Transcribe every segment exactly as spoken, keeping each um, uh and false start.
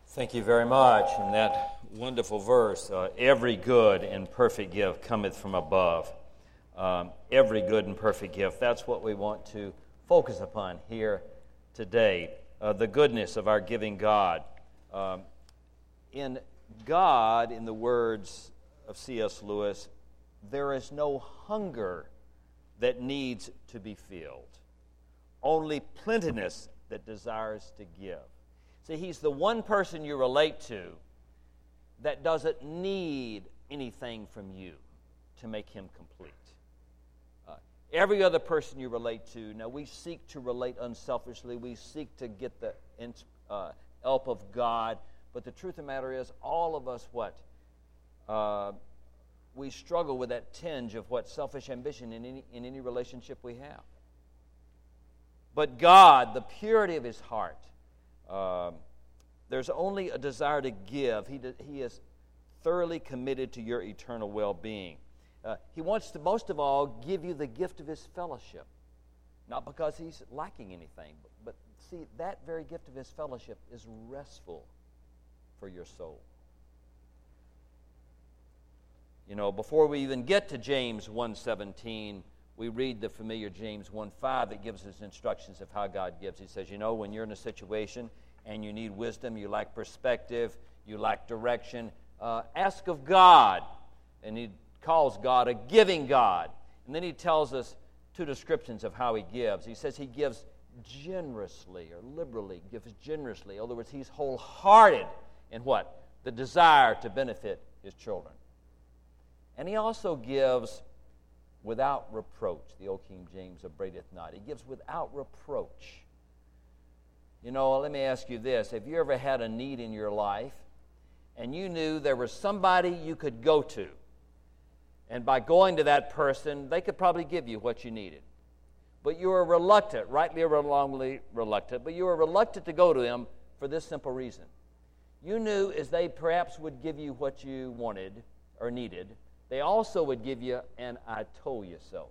Thank you very much. And that wonderful verse, uh, every good and perfect gift cometh from above. Um, every good and perfect gift. That's what we want to focus upon here today. Uh, the goodness of our giving God. Um, in God, in the words of C S Lewis, there is no hunger that needs to be filled, only plentiness that desires to give. See, he's the one person you relate to that doesn't need anything from you to make him complete. Uh, every other person you relate to, now we seek to relate unselfishly, we seek to get the uh, help of God, but the truth of the matter is, all of us, what? Uh, we struggle with that tinge of what? Selfish ambition in any, in any relationship we have. But God, the purity of his heart, Um, there's only a desire to give. He, he is thoroughly committed to your eternal well-being. Uh, he wants to, most of all, give you the gift of his fellowship. Not because he's lacking anything, but, but see, that very gift of his fellowship is restful for your soul. You know, before we even get to James one seventeen, we read the familiar James one five that gives us instructions of how God gives. He says, you know, when you're in a situation and you need wisdom, you lack perspective, you lack direction, uh, ask of God. And he calls God a giving God. And then he tells us two descriptions of how he gives. He says he gives generously or liberally, gives generously. In other words, he's wholehearted in what? The desire to benefit his children. And he also gives without reproach. The old King James upbraideth not. He gives without reproach. You know, let me ask you this. Have you ever had a need in your life and you knew there was somebody you could go to, and by going to that person, they could probably give you what you needed, but you were reluctant, rightly or wrongly reluctant, but you were reluctant to go to them for this simple reason. You knew as they perhaps would give you what you wanted or needed, they also would give you an I told you so.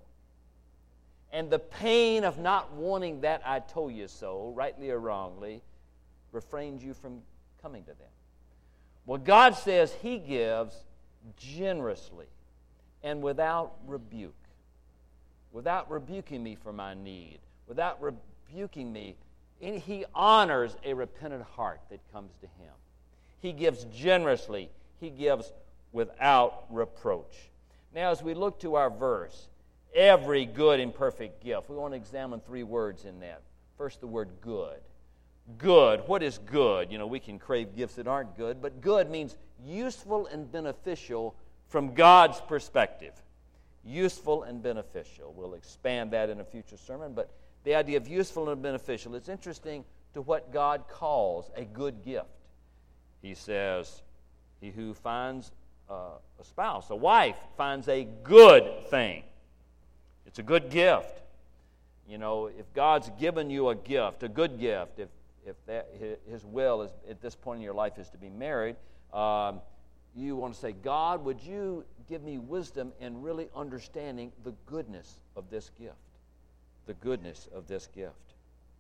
And the pain of not wanting that I told you so, rightly or wrongly, refrains you from coming to them. Well, God says he gives generously and without rebuke. Without rebuking me for my need. Without rebuking me. And he honors a repentant heart that comes to him. He gives generously. He gives without reproach. Now, as we look to our verse, every good and perfect gift, we want to examine three words in that. First, the word good. Good. What is good? You know, we can crave gifts that aren't good, but good means useful and beneficial from God's perspective. Useful and beneficial. We'll expand that in a future sermon, but the idea of useful and beneficial, it's interesting to what God calls a good gift. He says, he who finds Uh, a spouse, a wife, finds a good thing. It's a good gift. You know, if God's given you a gift, a good gift, if if that his will is at this point in your life is to be married, um, you want to say, God, would you give me wisdom in really understanding the goodness of this gift? The goodness of this gift.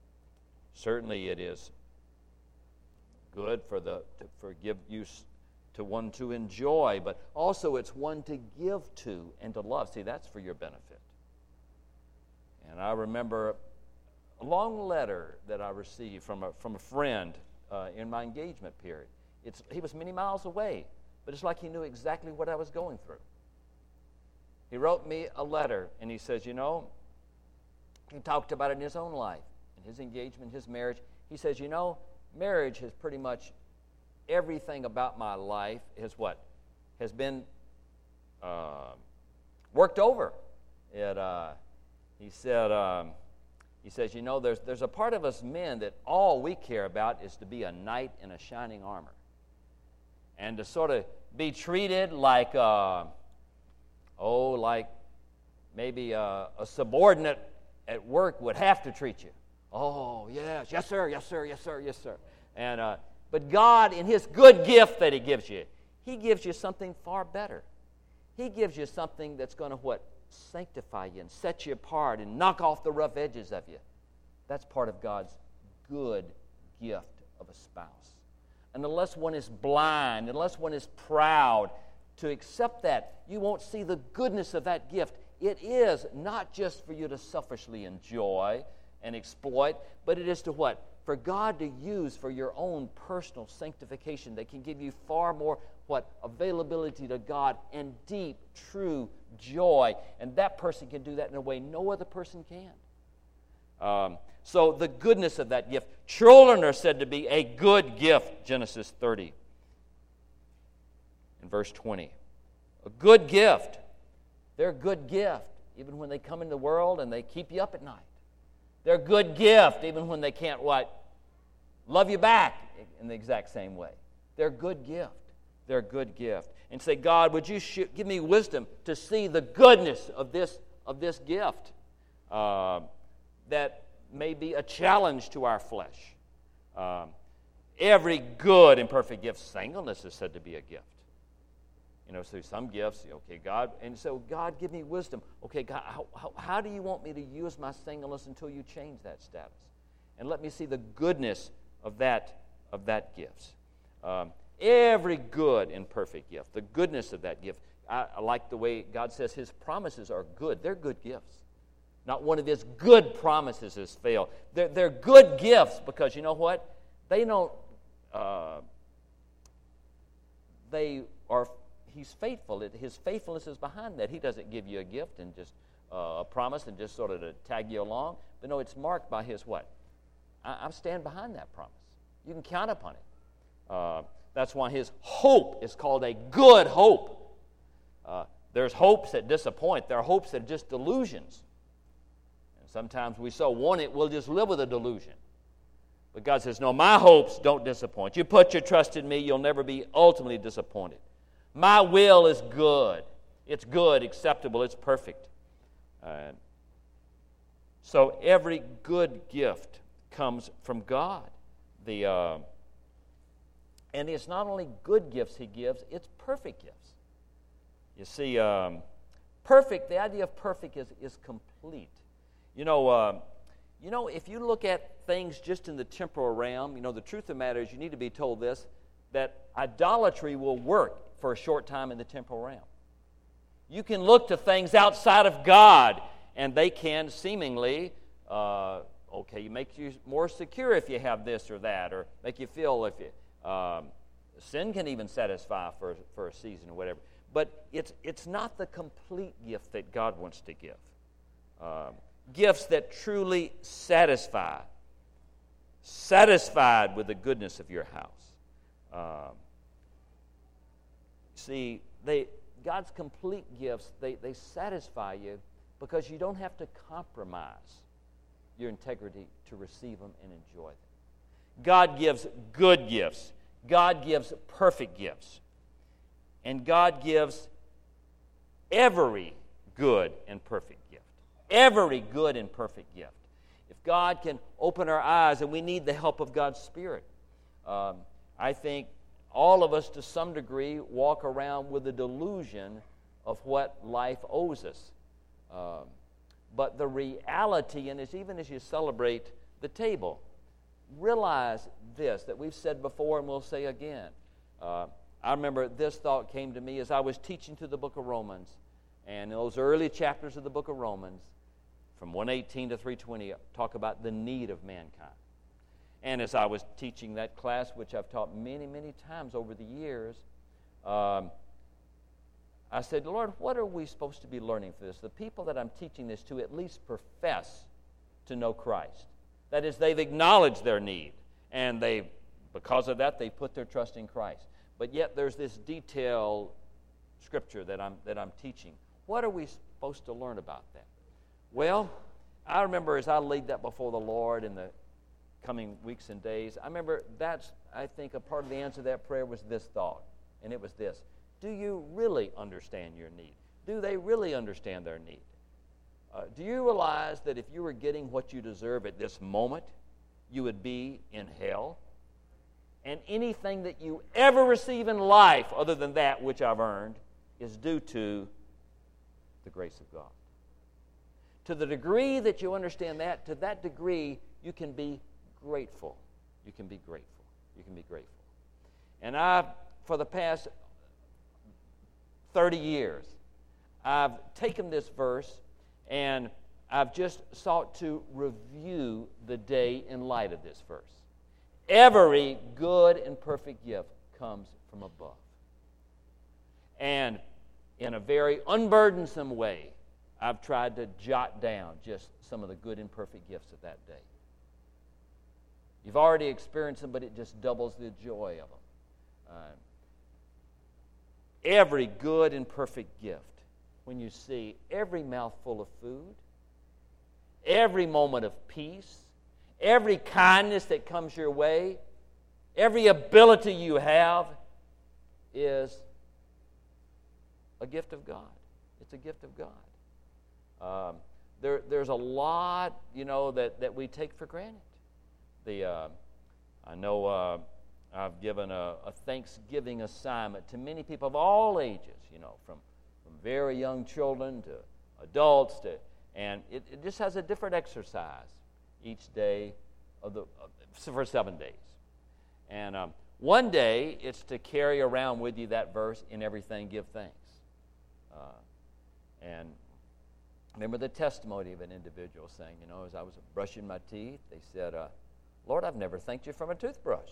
Certainly it is good for the to forgive you to one to enjoy, but also it's one to give to and to love. See, that's for your benefit. And I remember a long letter that I received from a, from a friend uh, in my engagement period. It's, he was many miles away, but it's like he knew exactly what I was going through. He wrote me a letter, and he says, you know, he talked about it in his own life, in his engagement, his marriage. He says, you know, marriage has pretty much everything about my life is what? Has been uh, worked over. It, uh, he said, um, he says, you know, there's, there's a part of us men that all we care about is to be a knight in a shining armor. And to sort of be treated like, uh, oh, like maybe a, a subordinate at work would have to treat you. Oh, yes, yes, sir, yes, sir, yes, sir, yes, sir. And, uh, But God, in his good gift that he gives you, he gives you something far better. He gives you something that's going to, what? Sanctify you and set you apart and knock off the rough edges of you. That's part of God's good gift of a spouse. and unless one is blind, unless one is proud to accept that, you won't see the goodness of that gift. It is not just for you to selfishly enjoy and exploit, but it is to what? For God to use for your own personal sanctification that can give you far more, what? Availability to God and deep, true joy. And that person can do that in a way no other person can. Um, so the goodness of that gift. Children are said to be a good gift, Genesis thirty and verse twenty. A good gift. They're a good gift, even when they come into the world and they keep you up at night. They're a good gift, even when they can't, what? Love you back in the exact same way. They're a good gift. They're a good gift. And say, God, would you sh- give me wisdom to see the goodness of this, of this gift uh, that may be a challenge to our flesh. Um, every good and perfect gift, singleness is said to be a gift. You know, so some gifts, okay, God, and so God, give me wisdom. Okay, God, how, how, how do you want me to use my singleness until you change that status? And let me see the goodness of that, of that gift. Um, every good and perfect gift, the goodness of that gift. I, I like the way God says His promises are good. They're good gifts. Not one of His good promises has failed. They're, they're good gifts because you know what? They don't, uh, they are, He's faithful. His faithfulness is behind that. He doesn't give you a gift and just uh, a promise and just sort of to tag you along. But no, it's marked by His what? I, I stand behind that promise. You can count upon it. Uh, that's why His hope is called a good hope. Uh, there's hopes that disappoint. There are hopes that are just delusions. And sometimes we so want it, we'll just live with a delusion. But God says, no, my hopes don't disappoint. You put your trust in me, you'll never be ultimately disappointed. My will is good. It's good, acceptable, it's perfect. Uh, so every good gift comes from God. The uh, and it's not only good gifts He gives, it's perfect gifts. You see, um, perfect, the idea of perfect is, is complete. You know, uh, you know, if you look at things just in the temporal realm, you know, the truth of the matter is you need to be told this, that idolatry will work for a short time in the temporal realm. You can look to things outside of God, and they can seemingly, uh, okay, you make you more secure if you have this or that, or make you feel if you, um, sin can even satisfy for, for a season or whatever. But it's it's not the complete gift that God wants to give. Um, gifts that truly satisfy, satisfied with the goodness of your house. Um, See, they God's complete gifts, they, they satisfy you because you don't have to compromise your integrity to receive them and enjoy them. God gives good gifts. God gives perfect gifts. And God gives every good and perfect gift. Every good and perfect gift. If God can open our eyes, and we need the help of God's Spirit, um, I think all of us, to some degree, walk around with a delusion of what life owes us. Um, but the reality, and it's even as you celebrate the table, realize this, that we've said before and we'll say again. Uh, I remember this thought came to me as I was teaching to the book of Romans, and in those early chapters of the book of Romans, from one eighteen to three twenty, talk about the need of mankind. And as I was teaching that class, which I've taught many, many times over the years, um, I said, Lord, what are we supposed to be learning for this? The people that I'm teaching this to at least profess to know Christ. That is, they've acknowledged their need, and they, because of that, they put their trust in Christ. But yet there's this detailed scripture that I'm, that I'm teaching. What are we supposed to learn about that? Well, I remember as I laid that before the Lord in the coming weeks and days, I remember that's, I think, a part of the answer to that prayer was this thought, and it was this: do you really understand your need? Do they really understand their need? Uh, do you realize that if you were getting what you deserve at this moment, you would be in hell? And anything that you ever receive in life other than that which I've earned is due to the grace of God. To the degree that you understand that, to that degree, you can be grateful. You can be grateful. You can be grateful. And I've, for the past thirty years, I've taken this verse and I've just sought to review the day in light of this verse. Every good and perfect gift comes from above. And in a very unburdensome way, I've tried to jot down just some of the good and perfect gifts of that day. You've already experienced them, but it just doubles the joy of them. Uh, every good and perfect gift, when you see every mouthful of food, every moment of peace, every kindness that comes your way, every ability you have is a gift of God. It's a gift of God. Um, there, there's a lot, you know, that, that we take for granted. The uh, I know uh, I've given a, a Thanksgiving assignment to many people of all ages, you know, from, from very young children to adults, to, and it, it just has a different exercise each day of the uh, for seven days. And um, one day it's to carry around with you that verse, "In everything give thanks." Uh, and remember the testimony of an individual saying, you know, as I was brushing my teeth, they said, uh, "Lord, I've never thanked you from a toothbrush."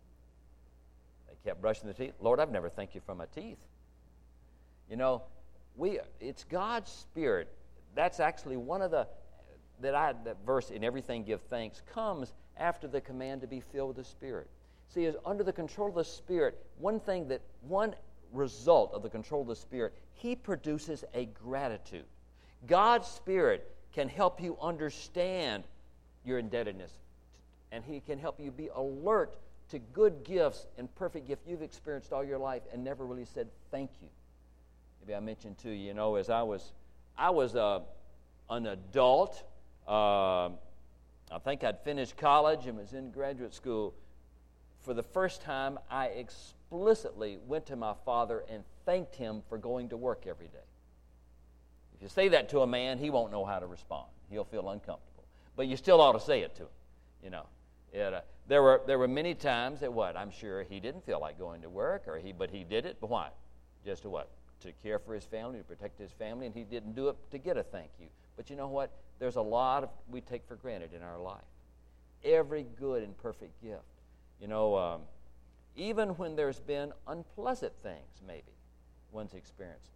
They kept brushing the teeth. "Lord, I've never thanked you from my teeth." You know, we it's God's Spirit. That's actually one of the that I that verse, "In everything give thanks," comes after the command to be filled with the Spirit. See, as under the control of the Spirit, one thing that one result of the control of the Spirit, He produces a gratitude. God's Spirit can help you understand your indebtedness, and He can help you be alert to good gifts and perfect gifts you've experienced all your life and never really said thank you. Maybe I mentioned to you, you know, as I was, I was uh, an adult. Uh, I think I'd finished college and was in graduate school. For the first time, I explicitly went to my father and thanked him for going to work every day. If you say that to a man, he won't know how to respond. He'll feel uncomfortable. But you still ought to say it to him, you know. It, uh, there were there were many times that what? I'm sure he didn't feel like going to work, or he but he did it. But why? Just to what? To care for his family, to protect his family, and he didn't do it to get a thank you. But you know what? There's a lot of we take for granted in our life. Every good and perfect gift. You know, um, even when there's been unpleasant things, maybe, one's experienced,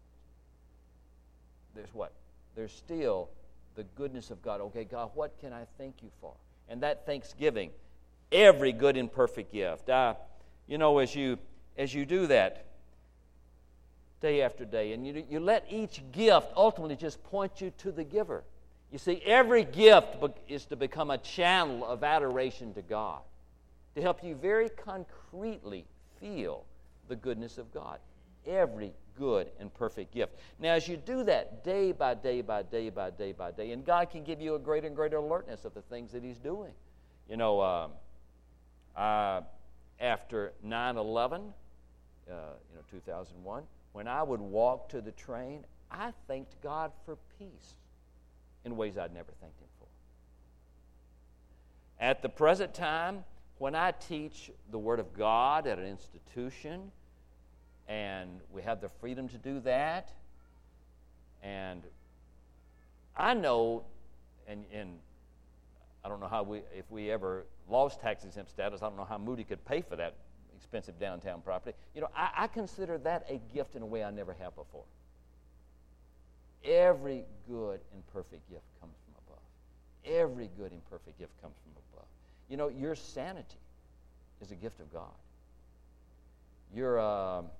there's what? There's still the goodness of God. Okay, God, what can I thank you for? And that thanksgiving, every good and perfect gift. Uh, you know, as you as you do that day after day, and you, you let each gift ultimately just point you to the giver. You see, every gift is to become a channel of adoration to God, to help you very concretely feel the goodness of God. Every good and perfect gift. Now, as you do that day by day by day by day by day, and God can give you a greater and greater alertness of the things that He's doing. You know, um, uh, after nine eleven, uh, you know, two thousand one, when I would walk to the train, I thanked God for peace in ways I'd never thanked Him for. At the present time, when I teach the Word of God at an institution, and we have the freedom to do that, and I know, and, and I don't know how we, if we ever lost tax-exempt status, I don't know how Moody could pay for that expensive downtown property. You know, I, I consider that a gift in a way I never have before. Every good and perfect gift comes from above. Every good and perfect gift comes from above. You know, your sanity is a gift of God. Your, uh, uh,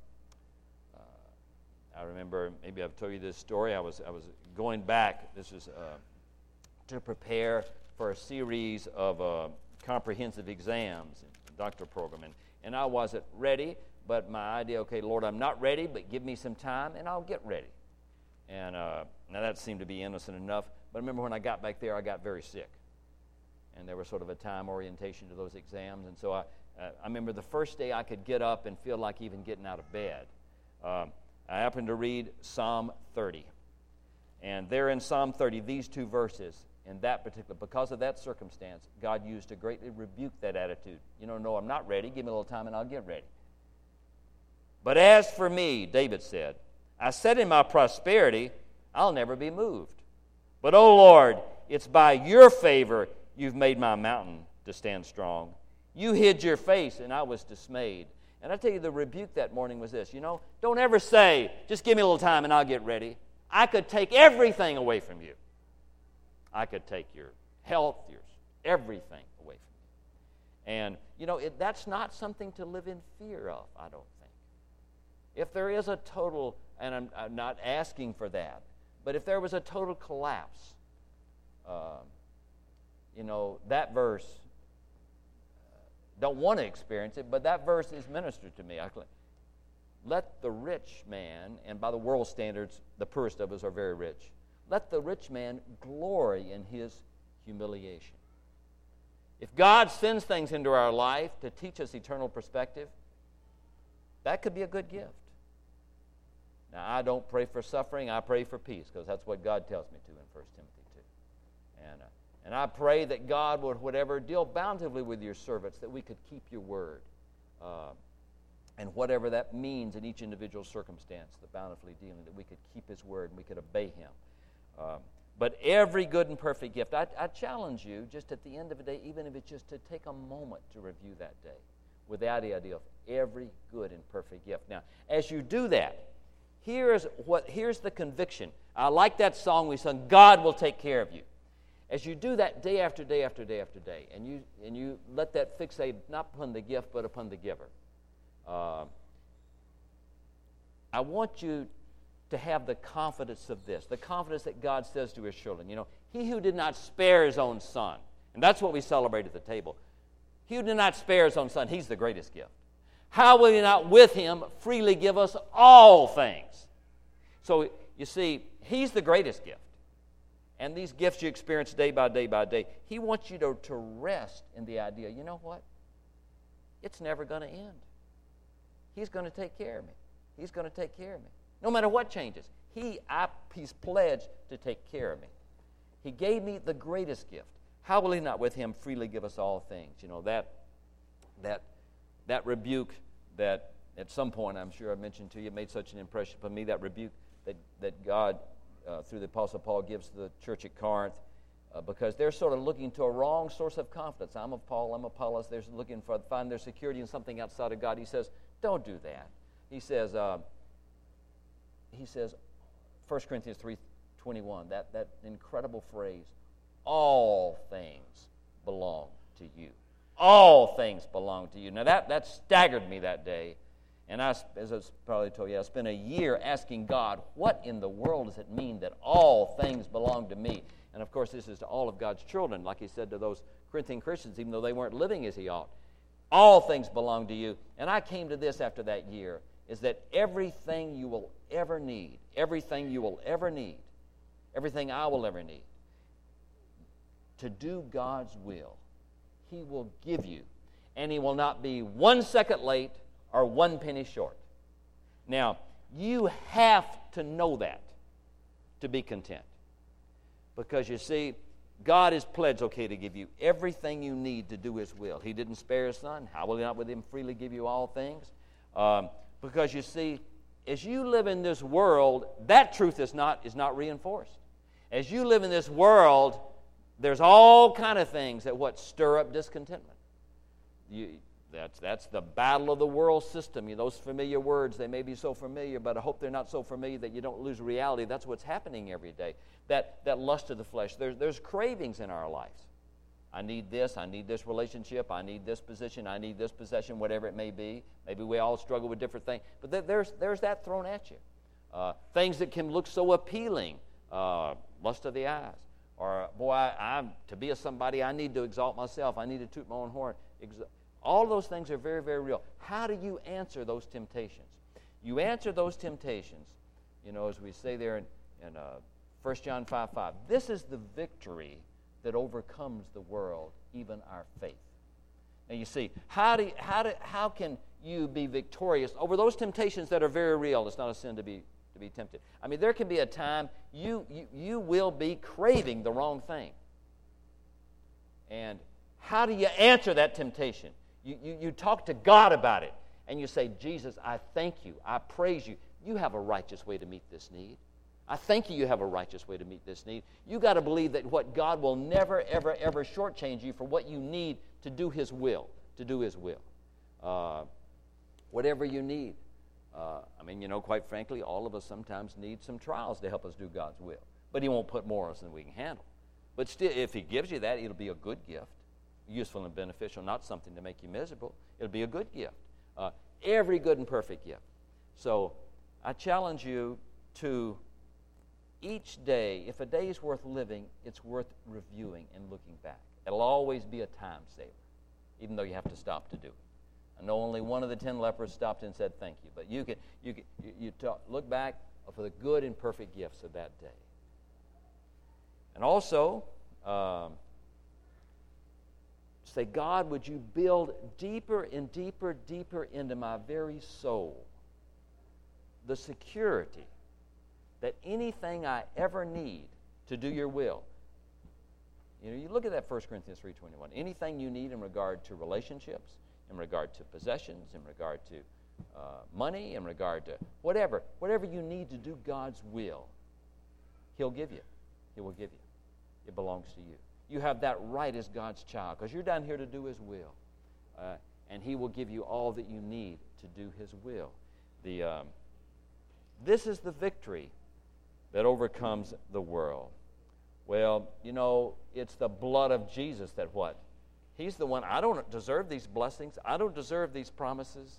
I remember, maybe I've told you this story. I was I was going back. This is uh, to prepare for a series of uh, comprehensive exams in the doctoral program, and and I wasn't ready. But my idea, okay, Lord, I'm not ready, but give me some time, and I'll get ready. And uh, now that seemed to be innocent enough. But I remember when I got back there, I got very sick. And there was sort of a time orientation to those exams. And so I, uh, I remember the first day I could get up and feel like even getting out of bed. Um, I happened to read Psalm thirty. And there in Psalm thirty, these two verses, in that particular, because of that circumstance, God used to greatly rebuke that attitude. You know, no, I'm not ready. Give me a little time and I'll get ready. But as for me, David said, I said in my prosperity, I'll never be moved. But, O Lord, it's by your favor you've made my mountain to stand strong. You hid your face, and I was dismayed. And I tell you, the rebuke that morning was this. You know, don't ever say, just give me a little time and I'll get ready. I could take everything away from you. I could take your health, your everything away from you. And, you know, it, that's not something to live in fear of, I don't think. If there is a total, and I'm, I'm not asking for that, but if there was a total collapse, uh, you know, that verse, uh, don't want to experience it, but that verse is ministered to me. I, let the rich man, and by the world standards, the poorest of us are very rich, let the rich man glory in his humiliation. If God sends things into our life to teach us eternal perspective, that could be a good gift. Now, I don't pray for suffering. I pray for peace, because that's what God tells me to in First Timothy two. And, uh, and I pray that God would, whatever, deal bountifully with your servants, that we could keep your word. Uh, and whatever that means in each individual circumstance, the bountifully dealing, that we could keep his word and we could obey him. Um, but every good and perfect gift, I, I challenge you, just at the end of the day, even if it's just to take a moment to review that day, without the idea of every good and perfect gift. Now, as you do that, here's what here's the conviction. I like that song we sung, God will take care of you. As you do that day after day after day after day, and you and you let that fixate not upon the gift but upon the giver, uh, I want you to have the confidence of this, the confidence that God says to his children. You know, he who did not spare his own son, and that's what we celebrate at the table. He who did not spare his own son, he's the greatest gift. How will he not with him freely give us all things? So, you see, he's the greatest gift. And these gifts you experience day by day by day, he wants you to, to rest in the idea, you know what? It's never going to end. He's going to take care of me. He's going to take care of me. No matter what changes, he, I, he's pledged to take care of me. He gave me the greatest gift. How will he not with him freely give us all things? You know, that that that rebuke that at some point, I'm sure I mentioned to you, made such an impression upon me, that rebuke that, that God, uh, through the Apostle Paul, gives to the church at Corinth, uh, because they're sort of looking to a wrong source of confidence. I'm of Paul, I'm of Apollos. They're looking for find their security in something outside of God. He says, don't do that. He says, uh, he says, First Corinthians three twenty-one, that, that incredible phrase, all things belong to you. All things belong to you. Now, that, that staggered me that day. And I, as I probably told you, I spent a year asking God, what in the world does it mean that all things belong to me? And, of course, this is to all of God's children, like he said to those Corinthian Christians, even though they weren't living as he ought. All things belong to you. And I came to this after that year, is that everything you will ever need, everything you will ever need, everything I will ever need, to do God's will, he will give you. And he will not be one second late or one penny short. Now, you have to know that to be content. Because you see, God is pledged, okay, to give you everything you need to do his will. He didn't spare his son. How will he not with him freely give you all things? Um, because you see, as you live in this world, that truth is not, is not reinforced. As you live in this world, there's all kind of things that what stir up discontentment. You, that's, that's the battle of the world system. You know, those familiar words, they may be so familiar, but I hope they're not so familiar that you don't lose reality. That's what's happening every day. That, that lust of the flesh. There's, there's cravings in our lives. I need this, I need this relationship, I need this position, I need this possession, whatever it may be. Maybe we all struggle with different things. But there, there's, there's that thrown at you. Uh, things that can look so appealing. Uh, lust of the eyes. Or, boy, I, I'm, to be a somebody, I need to exalt myself. I need to toot my own horn. Exa- All those things are very, very real. How do you answer those temptations? You answer those temptations, you know, as we say there in, in uh, First John five five. This is the victory that overcomes the world, even our faith. Now, you see, how do, how do, how can you be victorious over those temptations that are very real? It's not a sin to be to be tempted. I mean, there can be a time you, you, you will be craving the wrong thing. And how do you answer that temptation? You, you, you talk to God about it, and you say, Jesus, I thank you, I praise you. You have a righteous way to meet this need. I thank you you have a righteous way to meet this need. You got to believe that what God will never, ever, ever shortchange you for what you need to do His will, to do His will. Uh, whatever you need. Uh, I mean, you know, quite frankly, all of us sometimes need some trials to help us do God's will. But He won't put more on us than we can handle. But still, if He gives you that, it'll be a good gift, useful and beneficial, not something to make you miserable. It'll be a good gift. Uh, every good and perfect gift. So I challenge you to each day, if a day is worth living, it's worth reviewing and looking back. It'll always be a time saver, even though you have to stop to do it. I know only one of the ten lepers stopped and said thank you, but you can you can, you, you talk, look back for the good and perfect gifts of that day. And also, um, say, God, would you build deeper and deeper, deeper into my very soul the security that anything I ever need to do your will. You know, you look at that First Corinthians three twenty-one. Anything you need in regard to relationships, in regard to possessions, in regard to uh, money, in regard to whatever, whatever you need to do God's will, He'll give you. He will give you. It belongs to you. You have that right as God's child because you're down here to do His will. Uh, and He will give you all that you need to do His will. The um, This is the victory that overcomes the world. Well, you know, it's the blood of Jesus that what? He's the one. I don't deserve these blessings. I don't deserve these promises.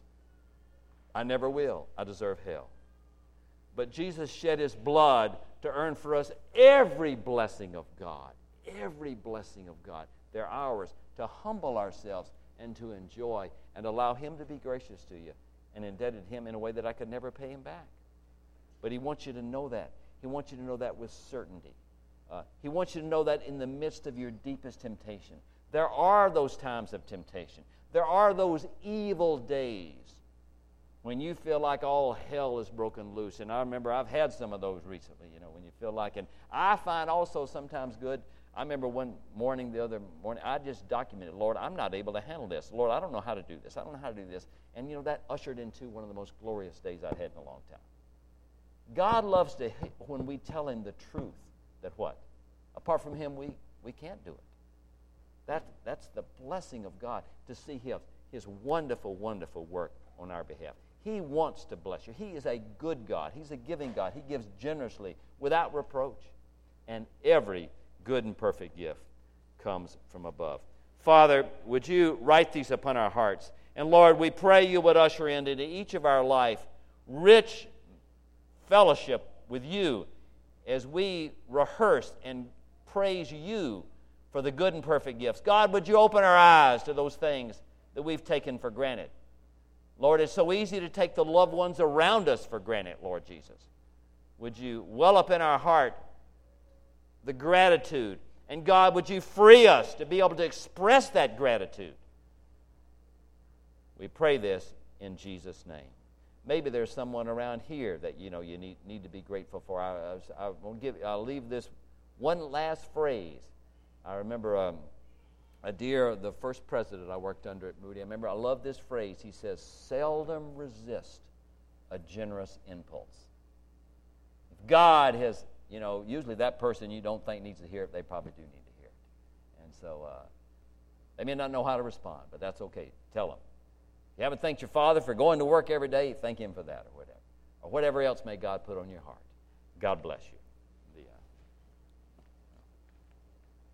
I never will. I deserve hell. But Jesus shed His blood to earn for us every blessing of God. Every blessing of God. They're ours to humble ourselves and to enjoy and allow Him to be gracious to you and indebted Him in a way that I could never pay Him back. But He wants you to know that. He wants you to know that with certainty. Uh, he wants you to know that in the midst of your deepest temptation. There are those times of temptation. There are those evil days when you feel like all hell is broken loose. And I remember I've had some of those recently, you know, when you feel like, and I find also sometimes good, I remember one morning, the other morning, I just documented, Lord, I'm not able to handle this. Lord, I don't know how to do this. I don't know how to do this. And, you know, that ushered into one of the most glorious days I've had in a long time. God loves to, when we tell Him the truth, that what? Apart from Him, we, we can't do it. That, that's the blessing of God, to see His, His wonderful, wonderful work on our behalf. He wants to bless you. He is a good God. He's a giving God. He gives generously, without reproach. And every good and perfect gift comes from above. Father, would you write these upon our hearts? And Lord, we pray you would usher into each of our life rich fellowship with you as we rehearse and praise you for the good and perfect gifts. God, would you open our eyes to those things that we've taken for granted? Lord, it's so easy to take the loved ones around us for granted, Lord Jesus. Would you well up in our heart the gratitude? And God, would you free us to be able to express that gratitude? We pray this in Jesus' name. Maybe there's someone around here that you know you need, need to be grateful for. I, I, I will give, I'll leave this one last phrase. I remember um, a dear, the first president I worked under at Moody. I remember I love this phrase. He says, "Seldom resist a generous impulse." If God has, you know, usually that person you don't think needs to hear it, they probably do need to hear it. And so uh, they may not know how to respond, but that's okay. Tell them. You haven't thanked your Father for going to work every day, thank Him for that or whatever. Or whatever else may God put on your heart. God bless you.